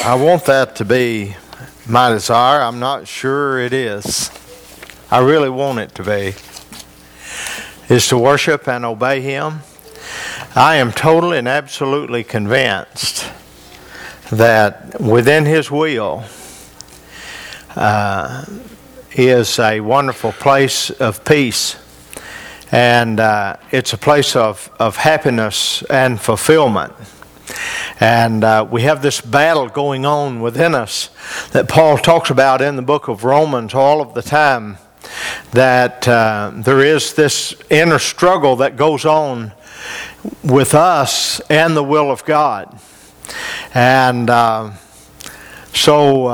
I want that to be my desire. I'm not sure it is. I really want it to be. Is to worship and obey Him. I am totally and absolutely convinced that within His will is a wonderful place of peace. And it's a place of happiness and fulfillment. And we have this battle going on within us that Paul talks about in the book of Romans all of the time. That there is this inner struggle that goes on with us and the will of God. And so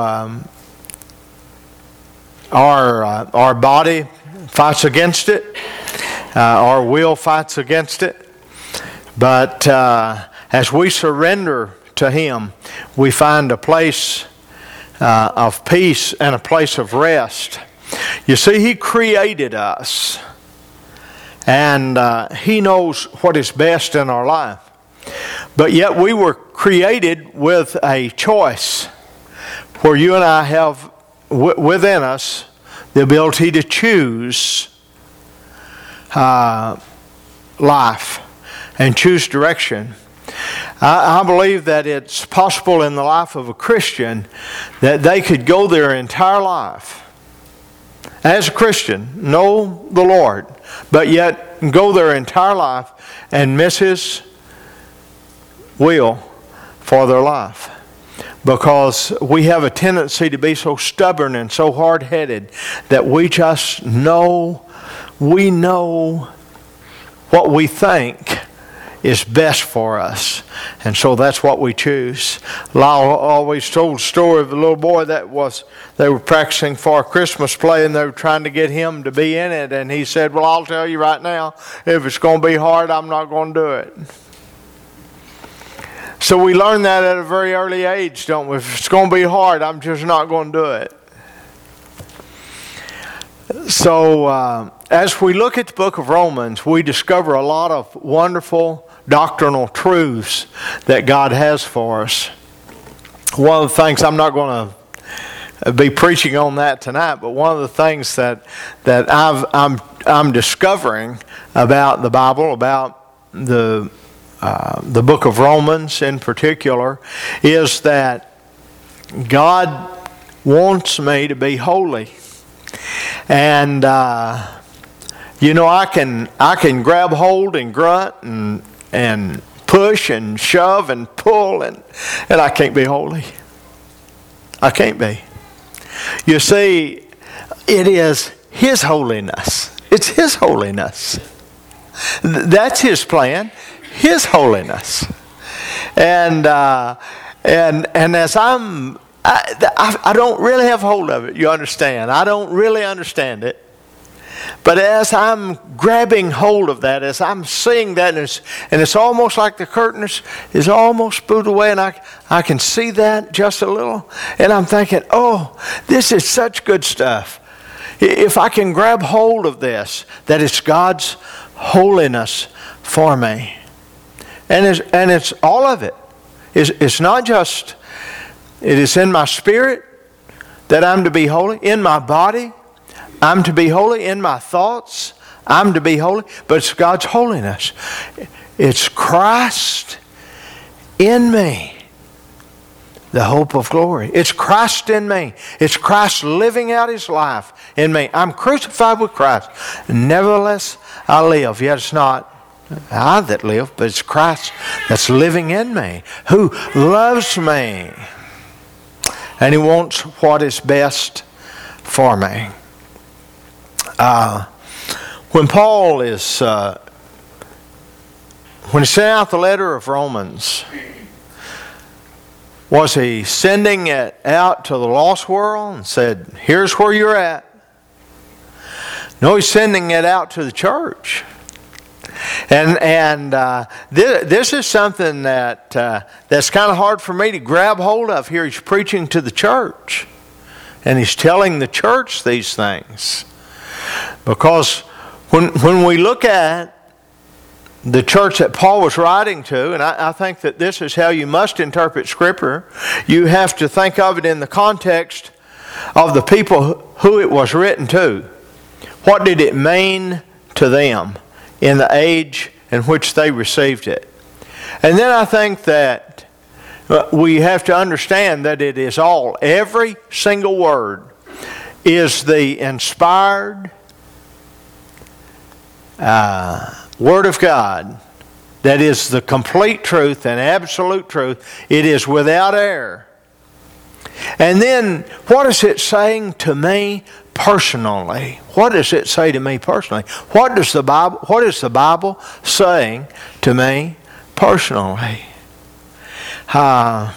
our body fights against it. Our will fights against it. But as we surrender to Him, we find a place of peace and a place of rest. You see, He created us, and He knows what is best in our life. But yet we were created with a choice where you and I have within us the ability to choose life and choose direction. I believe that it's possible in the life of a Christian that they could go their entire life as a Christian, know the Lord, but yet go their entire life and miss His will for their life. Because we have a tendency to be so stubborn and so hard-headed that we just know, we know what we think is best for us. And so that's what we choose. Lyle always told the story of a little boy they were practicing for a Christmas play and they were trying to get him to be in it. And he said, well, I'll tell you right now, if it's going to be hard, I'm not going to do it. So we learn that at a very early age, don't we? If it's going to be hard, I'm just not going to do it. So as we look at the book of Romans, we discover a lot of wonderful doctrinal truths that God has for us. One of the things, I'm not going to be preaching on that tonight, but one of the things that I'm discovering about the Bible, about the book of Romans in particular, is that God wants me to be holy. And I can grab hold and grunt and push and shove and pull and I can't be holy. I can't be. You see, it is His holiness. It's His holiness. That's His plan. His holiness. And as I don't really have hold of it, you understand. I don't really understand it. But as I'm grabbing hold of that, as I'm seeing that, and it's almost like the curtain is almost pulled away, and I can see that just a little, and I'm thinking, oh, this is such good stuff. If I can grab hold of this, that it's God's holiness for me. And it's all of it. It's not just, it is in my spirit that I'm to be holy, in my body, I'm to be holy, in my thoughts, I'm to be holy, but it's God's holiness. It's Christ in me, the hope of glory. It's Christ in me. It's Christ living out His life in me. I'm crucified with Christ. Nevertheless, I live. Yet it's not I that live, but it's Christ that's living in me, who loves me. And He wants what is best for me. When Paul is, when he sent out the letter of Romans, was he sending it out to the lost world and said, here's where you're at? No, he's sending it out to the church. And this is something that's kind of hard for me to grab hold of here. He's preaching to the church. And he's telling the church these things. Because when we look at the church that Paul was writing to, and I think that this is how you must interpret Scripture. You have to think of it in the context of the people who it was written to. What did it mean to them in the age in which they received it? And then I think that we have to understand that it is every single word is the inspired Word of God. That is the complete truth and absolute truth. It is without error. And then, what is it saying to me personally? What does it say to me personally? What is the Bible saying to me personally? And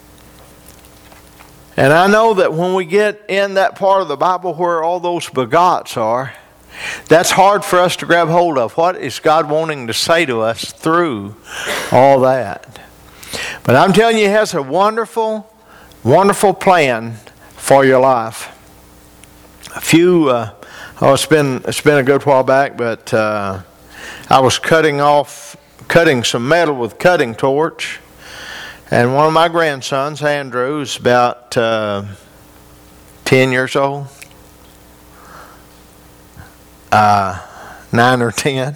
I know that when we get in that part of the Bible where all those begots are, that's hard for us to grab hold of. What is God wanting to say to us through all that? But I'm telling you, He has a wonderful, wonderful plan for your life. It's been a good while back, but I was cutting some metal with a cutting torch, and one of my grandsons, Andrew, is about 10 years old. 9 or 10,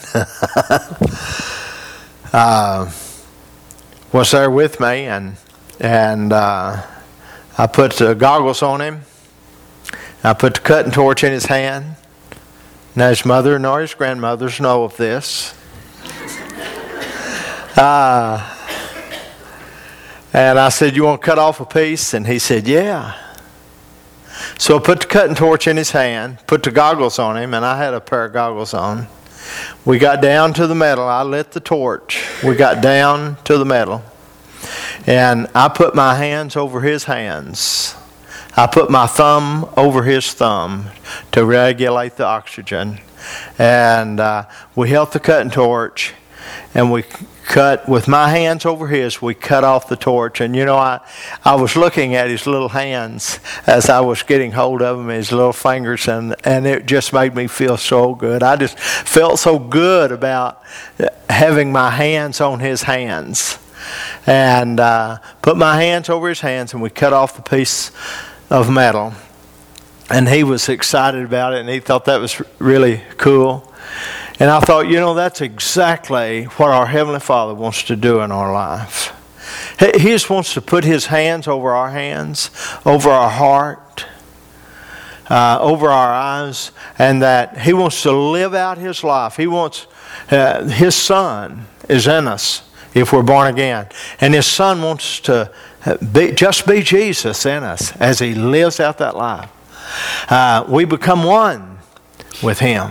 was there with me, and I put the goggles on him. I put the cutting torch in his hand. Now his mother nor his grandmothers know of this. And I said, "You want to cut off a piece?" And he said, "Yeah." So I put the cutting torch in his hand, put the goggles on him, and I had a pair of goggles on. We got down to the metal. I lit the torch. We got down to the metal. And I put my hands over his hands. I put my thumb over his thumb to regulate the oxygen. And we held the cutting torch, and we cut, with my hands over his, we cut off the torch. And you know, I was looking at his little hands as I was getting hold of him, his little fingers, and it just made me feel so good. I just felt so good about having my hands on his hands. And put my hands over his hands, and we cut off the piece of metal. And he was excited about it, and he thought that was really cool. And I thought, you know, that's exactly what our Heavenly Father wants to do in our life. He just wants to put His hands, over our heart, over our eyes, and that He wants to live out His life. He wants, His Son is in us if we're born again. And His Son wants to be Jesus in us as He lives out that life. We become one with Him.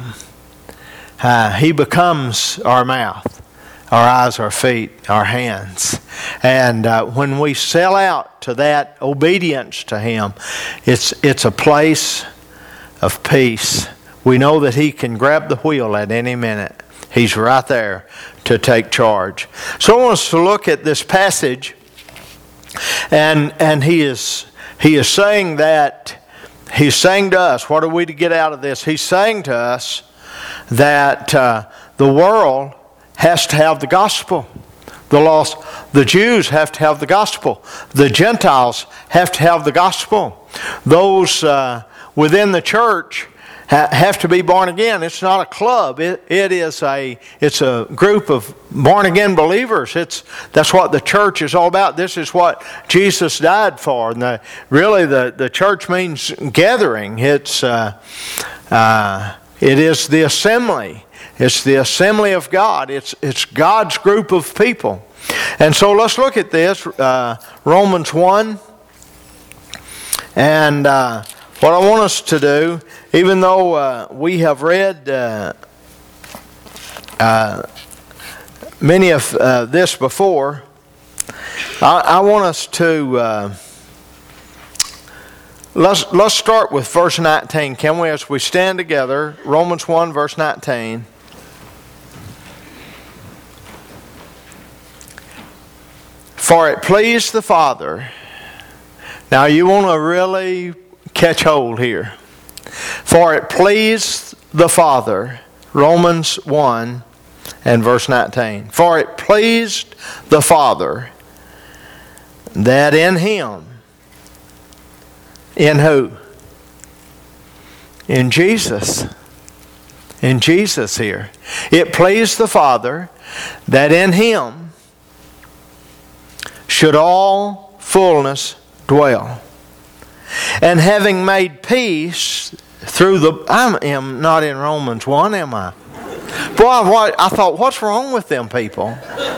He becomes our mouth, our eyes, our feet, our hands. And when we sell out to that obedience to Him, it's a place of peace. We know that He can grab the wheel at any minute. He's right there to take charge. So I want us to look at this passage, and He is saying that, He's saying to us, what are we to get out of this? He's saying to us that the world has to have the gospel. The Jews have to have the gospel. The Gentiles have to have the gospel. Those within the church have to be born again. It's not a club. It's a group of born again believers. That's what the church is all about. This is what Jesus died for. And the church means gathering. It is the assembly. It's the assembly of God. It's God's group of people. And so let's look at this, Romans 1. And what I want us to do, even though we have read many of this before, I want us to... Let's start with verse 19, can we, as we stand together, Romans 1, verse 19. For it pleased the Father. Now you want to really catch hold here. For it pleased the Father, Romans 1 and verse 19. For it pleased the Father that in Him, in who? In Jesus. In Jesus here. It pleased the Father that in Him should all fullness dwell. And having made peace through the... I am not in Romans 1, am I? Boy, I thought, what's wrong with them people?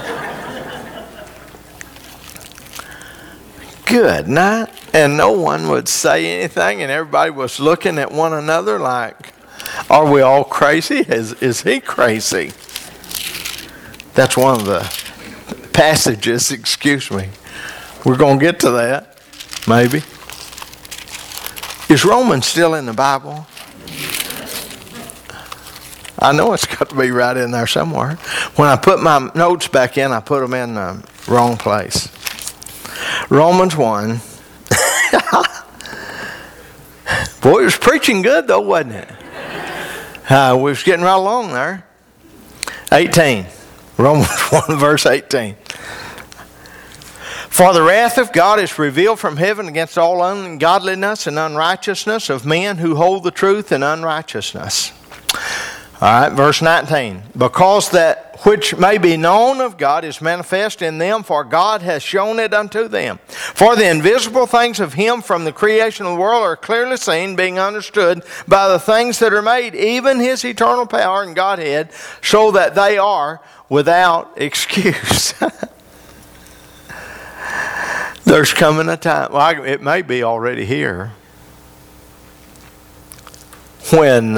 Good night. And no one would say anything, and everybody was looking at one another like, are we all crazy? Is he crazy? That's one of the passages, excuse me. We're going to get to that, maybe. Is Romans still in the Bible? I know it's got to be right in there somewhere. When I put my notes back in, I put them in the wrong place. Romans 1. Boy, it was preaching good though, wasn't it? We was getting right along there. 18. Romans 1 verse 18. For the wrath of God is revealed from heaven against all ungodliness and unrighteousness of men who hold the truth in unrighteousness. All right, verse 19. Because that which may be known of God is manifest in them, for God has shown it unto them. For the invisible things of Him from the creation of the world are clearly seen, being understood by the things that are made, even His eternal power and Godhead, so that they are without excuse. There's coming a time, well, it may be already here, when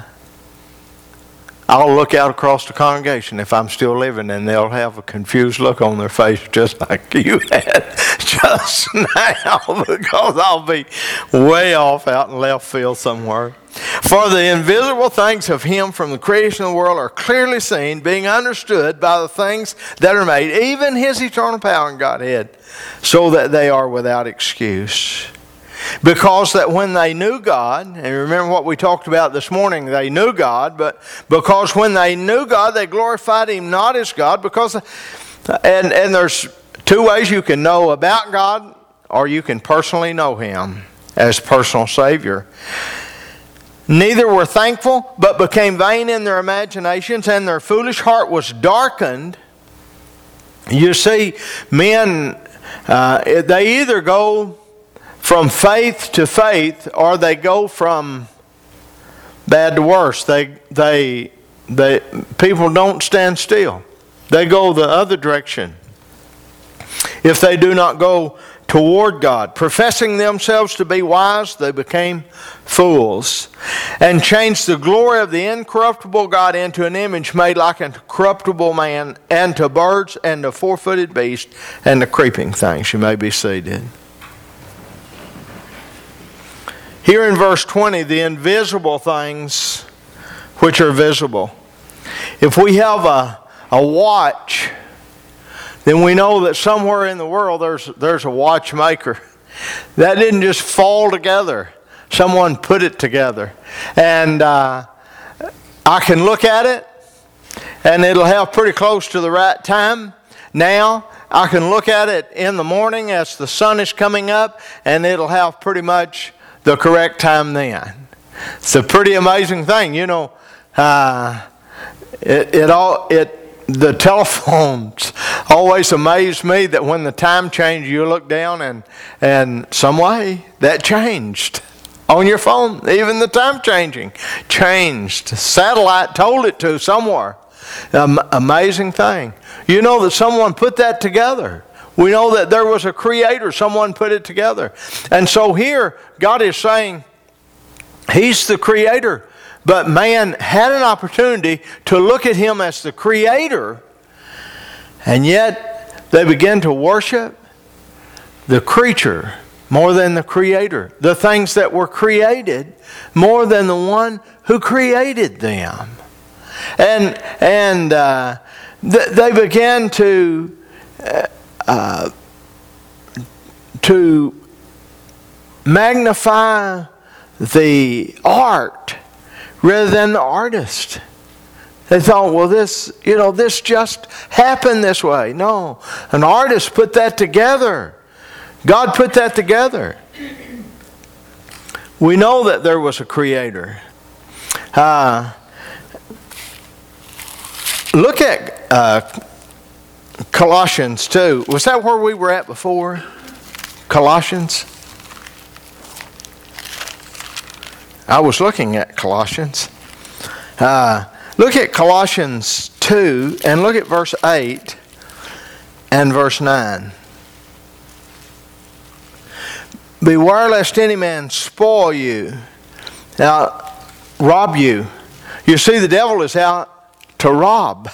I'll look out across the congregation if I'm still living, and they'll have a confused look on their face just like you had just now, because I'll be way off out in left field somewhere. For the invisible things of Him from the creation of the world are clearly seen, being understood by the things that are made, even His eternal power and Godhead, so that they are without excuse. Because that when they knew God, and remember what we talked about this morning, they knew God, but because when they knew God, they glorified Him not as God, because, and there's two ways you can know about God, or you can personally know Him as personal Savior. Neither were thankful, but became vain in their imaginations, and their foolish heart was darkened. You see, men, they either go from faith to faith, or they go from bad to worse. They people don't stand still. They go the other direction. If they do not go toward God, professing themselves to be wise, they became fools, and changed the glory of the incorruptible God into an image made like a corruptible man, and to birds, and to four-footed beasts, and to creeping things. You may be seated. Here in verse 20, the invisible things which are visible. If we have a watch, then we know that somewhere in the world there's a watchmaker. That didn't just fall together. Someone put it together. And I can look at it, and it'll have pretty close to the right time. Now, I can look at it in the morning as the sun is coming up, and it'll have pretty much the correct time then. It's a pretty amazing thing. You know, the telephones always amaze me that when the time changed, you look down and some way that changed on your phone. Even the time changed. Satellite told it to somewhere. Amazing thing. You know that someone put that together. We know that there was a creator. Someone put it together. And so here, God is saying He's the creator. But man had an opportunity to look at Him as the creator. And yet, they began to worship the creature more than the creator. The things that were created more than the one who created them. And they began to magnify the art rather than the artist. They thought, well, this just happened this way. No, an artist put that together. God put that together. We know that there was a creator. Look at Colossians 2. Was that where we were at before? Colossians? I was looking at Colossians. Look at Colossians 2 and look at verse 8 and verse 9. Beware lest any man spoil you. Now, rob you. You see, the devil is out to rob.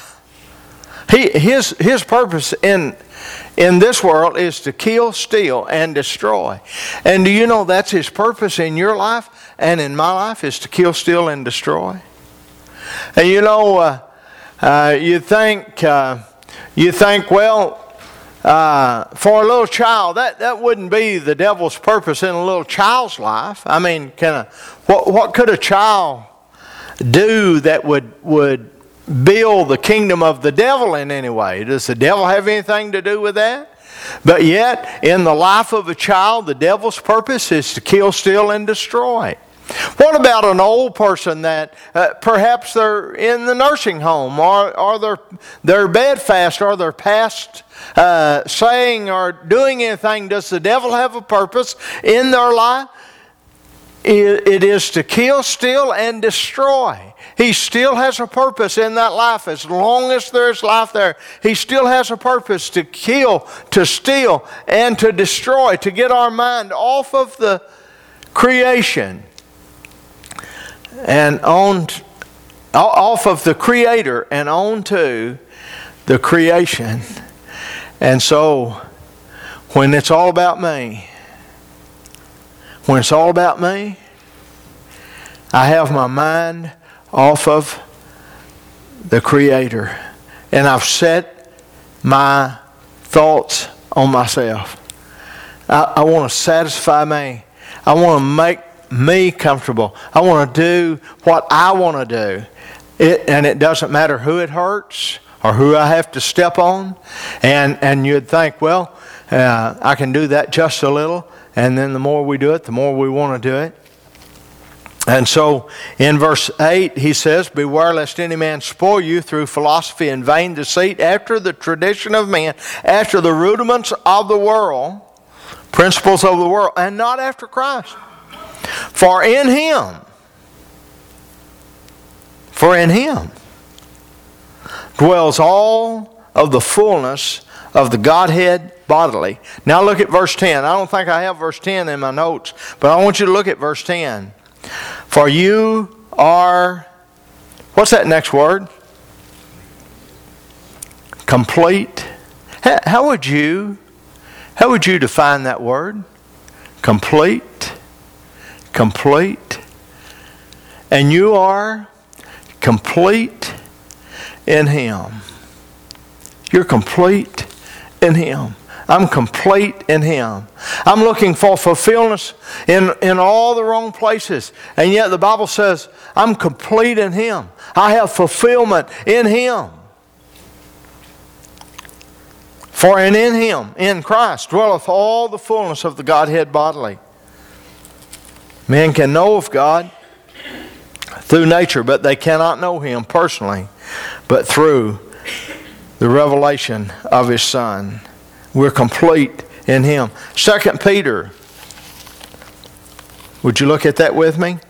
His purpose in this world is to kill, steal, and destroy. And do you know that's his purpose in your life and in my life, is to kill, steal, and destroy? And you know, you think, well, for a little child, that wouldn't be the devil's purpose in a little child's life. I mean, what could a child do that would build the kingdom of the devil in any way? Does the devil have anything to do with that? But yet, in the life of a child, the devil's purpose is to kill, steal, and destroy. What about an old person that perhaps they're in the nursing home, or they're bedfast, or they're past saying or doing anything? Does the devil have a purpose in their life? It is to kill, steal, and destroy. He still has a purpose in that life. As long as there is life there, he still has a purpose to kill, to steal, and to destroy, to get our mind off of the creation and off of the Creator and onto the creation. And so, when it's all about me, I have my mind off of the Creator. And I've set my thoughts on myself. I want to satisfy me. I want to make me comfortable. I want to do what I want to do. And it doesn't matter who it hurts or who I have to step on. And you'd think, well, I can do that just a little. And then the more we do it, the more we want to do it. And so in verse 8 he says, beware lest any man spoil you through philosophy and vain deceit, after the tradition of men, after the rudiments of the world, principles of the world, and not after Christ. For in Him dwells all of the fullness of the Godhead bodily. Now look at verse 10. I don't think I have verse 10 in my notes, but I want you to look at verse 10. For you are, what's that next word? Complete. How would you define that word? Complete. Complete. And you are complete in Him. You're complete in Him. I'm complete in Him. I'm looking for fulfillment in all the wrong places. And yet the Bible says, I'm complete in Him. I have fulfillment in Him. For in Him, in Christ, dwelleth all the fullness of the Godhead bodily. Men can know of God through nature, but they cannot know Him personally, but through the revelation of His Son. We're complete in Him. 2 Peter. Would you look at that with me?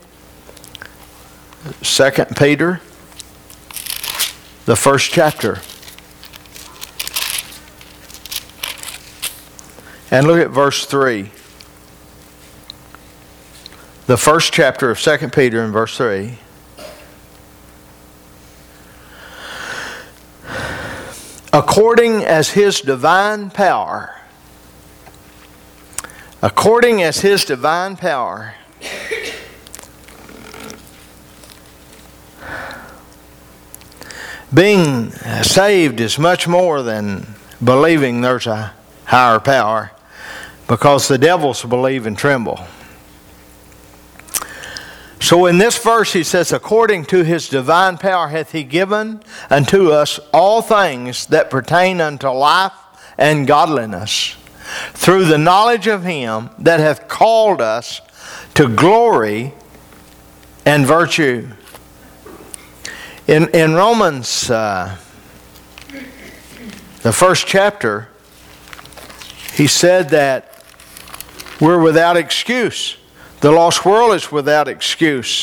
2 Peter, the first chapter. And look at verse 3. The first chapter of 2 Peter and verse 3. According as His divine power, being saved is much more than believing there's a higher power, because the devils believe and tremble. So in this verse he says, according to his divine power hath he given unto us all things that pertain unto life and godliness, through the knowledge of him that hath called us to glory and virtue. In Romans, the first chapter, he said that we're without excuse. The lost world is without excuse.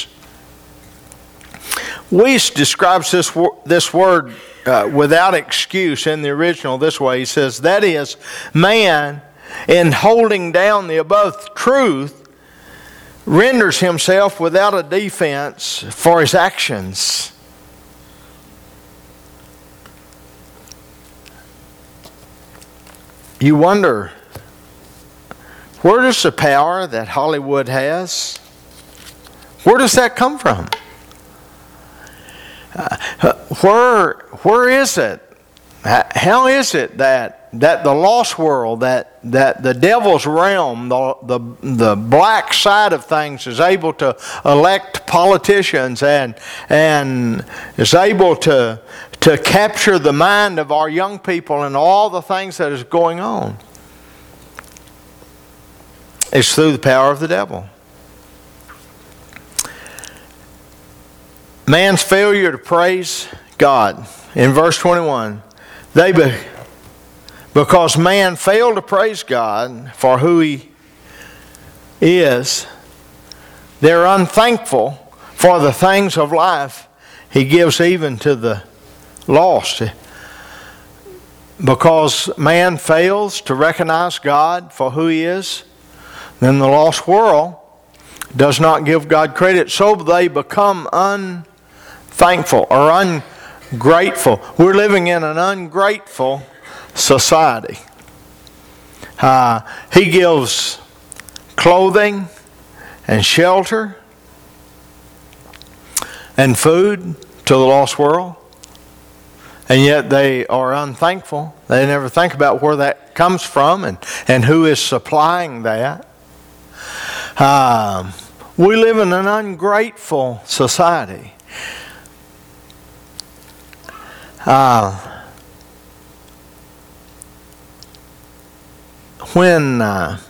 Weiss describes this word without excuse in the original this way. He says, that is, man, in holding down the above truth, renders himself without a defense for his actions. You wonder, where does the power that Hollywood has, where does that come from? Where is it? How is it that the lost world, that the devil's realm, the black side of things is able to elect politicians and is able to capture the mind of our young people and all the things that is going on? It's through the power of the devil. Man's failure to praise God. In verse 21, because man failed to praise God for who He is, they're unthankful for the things of life He gives even to the lost. Because man fails to recognize God for who He is, then the lost world does not give God credit, so they become unthankful or ungrateful. We're living in an ungrateful society. He gives clothing and shelter and food to the lost world, and yet they are unthankful. They never think about where that comes from and who is supplying that. We live in an ungrateful society. When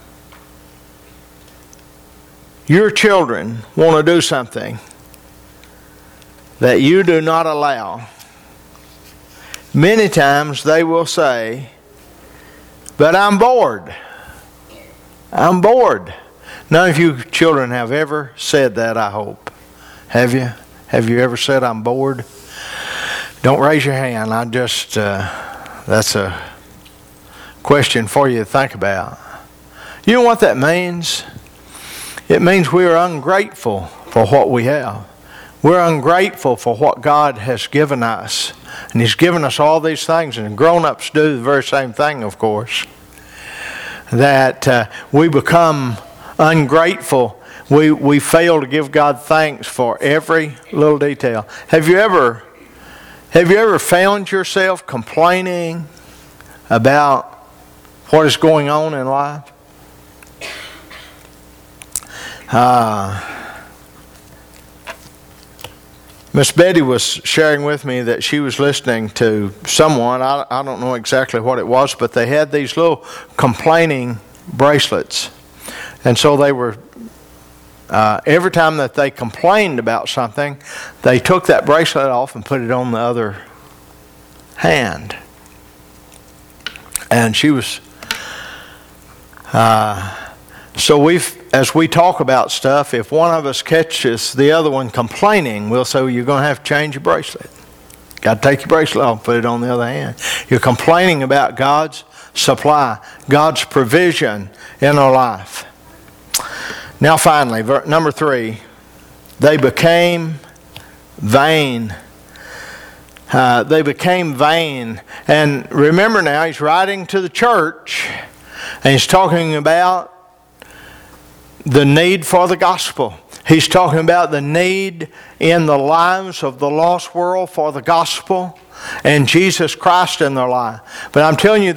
your children want to do something that you do not allow, many times they will say, but I'm bored. I'm bored. None of you children have ever said that, I hope. Have you? Have you ever said, I'm bored? Don't raise your hand. That's a question for you to think about. You know what that means? It means we are ungrateful for what we have. We're ungrateful for what God has given us. And He's given us all these things, and grown-ups do the very same thing, of course. That we become ungrateful. We fail to give God thanks for every little detail. Have you ever found yourself complaining about what is going on in life? Miss Betty was sharing with me that she was listening to someone, I don't know exactly what it was, but they had these little complaining bracelets. And so they were, every time that they complained about something, they took that bracelet off and put it on the other hand. And she was, so as we talk about stuff, if one of us catches the other one complaining, we'll say, well, you're going to have to change your bracelet. Got to take your bracelet off and put it on the other hand. You're complaining about God's supply, God's provision in our life. Now finally, number 3, they became vain. They became vain. And remember now, he's writing to the church, and he's talking about the need for the gospel. He's talking about the need in the lives of the lost world for the gospel and Jesus Christ in their life. But I'm telling you that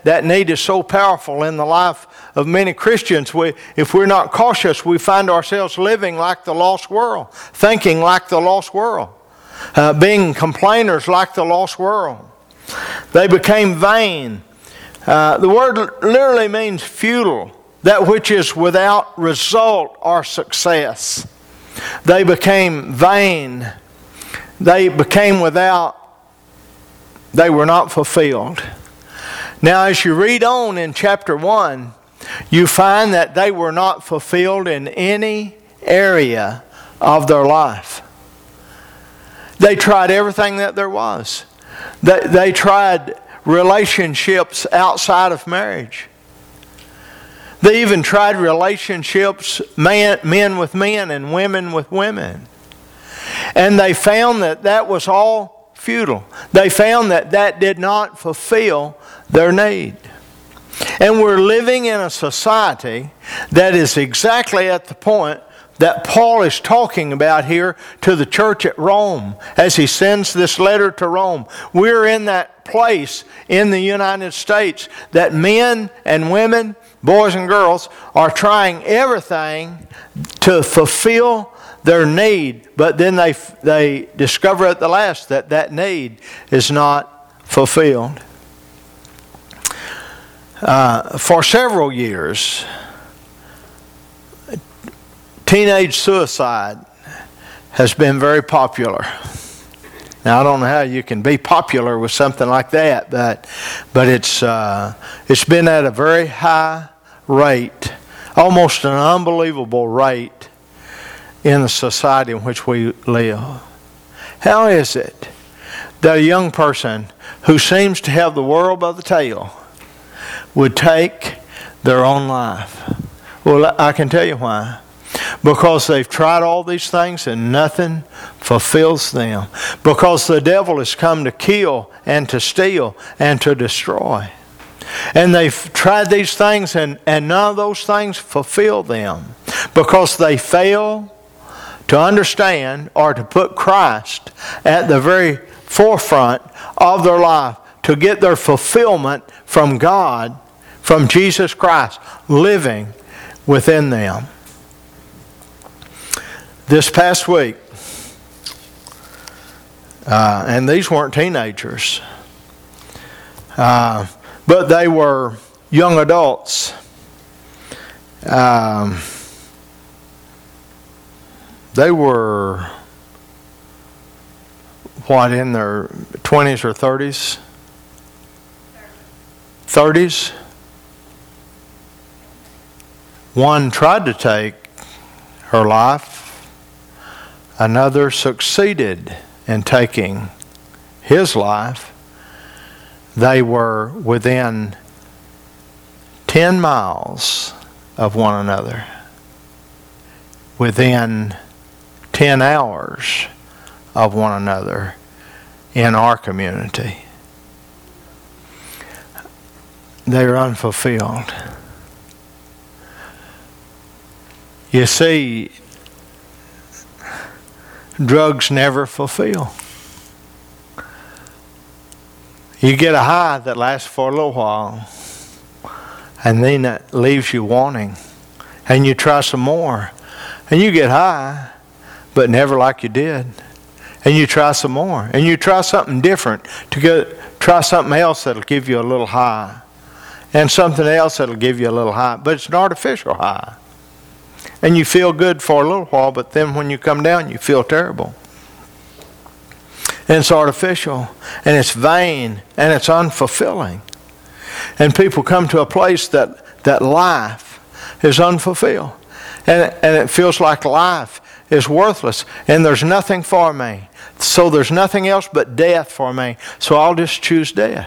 that need is so powerful in the life of many Christians. If we're not cautious, we find ourselves living like the lost world, thinking like the lost world, being complainers like the lost world. They became vain. The word literally means futile, that which is without result or success. They became vain. They became without, they were not fulfilled. Now, as you read on in chapter 1, you find that they were not fulfilled in any area of their life. They tried everything that there was. They tried relationships outside of marriage. They even tried relationships, men with men and women with women. And they found that that was all futile. They found that that did not fulfill their need. And we're living in a society that is exactly at the point that Paul is talking about here to the church at Rome as he sends this letter to Rome. We're in that place in the United States that men and women, boys and girls, are trying everything to fulfill their need, but then they discover at the last that that need is not fulfilled. For several years, teenage suicide has been very popular. Now, I don't know how you can be popular with something like that, but it's been at a very high rate, almost an unbelievable rate in the society in which we live. How is it that a young person who seems to have the world by the tail would take their own life? Well, I can tell you why. Because they've tried all these things and nothing fulfills them. Because the devil has come to kill and to steal and to destroy. And they've tried these things and none of those things fulfill them. Because they fail to understand or to put Christ at the very forefront of their life, to get their fulfillment from God, from Jesus Christ living within them. This past week, and these weren't teenagers, but they were young adults. They were, in their 20s or 30s? 30s? One tried to take her life. Another succeeded in taking his life. They were within 10 miles of one another. Within 10 hours of one another in our community. They are unfulfilled. You see, drugs never fulfill. You get a high that lasts for a little while, and then it leaves you wanting. And you try some more, and you get high, but never like you did. And you try some more, and you try something different try something else that'll give you a little high, and something else that'll give you a little high, but it's an artificial high. And you feel good for a little while, but then when you come down, you feel terrible. And it's artificial, and it's vain, and it's unfulfilling. And people come to a place that life is unfulfilled. And it feels like life is worthless, and there's nothing for me. So there's nothing else but death for me. So I'll just choose death.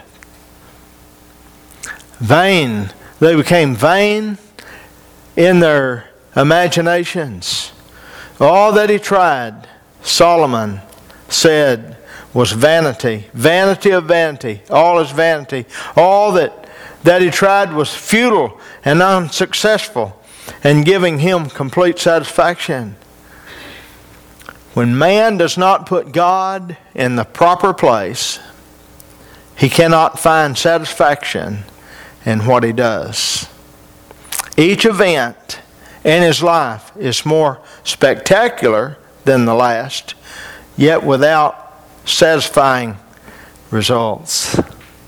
Vain. They became vain in their imaginations. All that he tried, Solomon said, was vanity. Vanity of vanity. All is vanity. All that he tried was futile and unsuccessful in giving him complete satisfaction. When man does not put God in the proper place, he cannot find satisfaction in what he does. Each event in his life is more spectacular than the last, yet without satisfying results.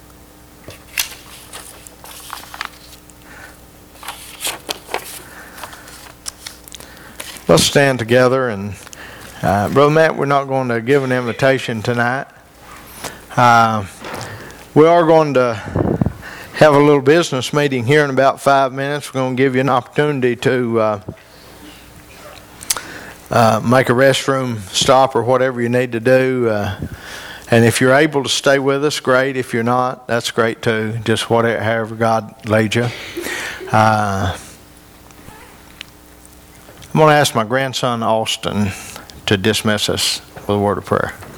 Let's stand together, and Brother Matt, we're not going to give an invitation tonight. We are going to have a little business meeting here in about 5 minutes. We're going to give you an opportunity to make a restroom stop or whatever you need to do. And if you're able to stay with us, great. If you're not, that's great too. Just however God laid you. I'm going to ask my grandson Austin to dismiss us with a word of prayer.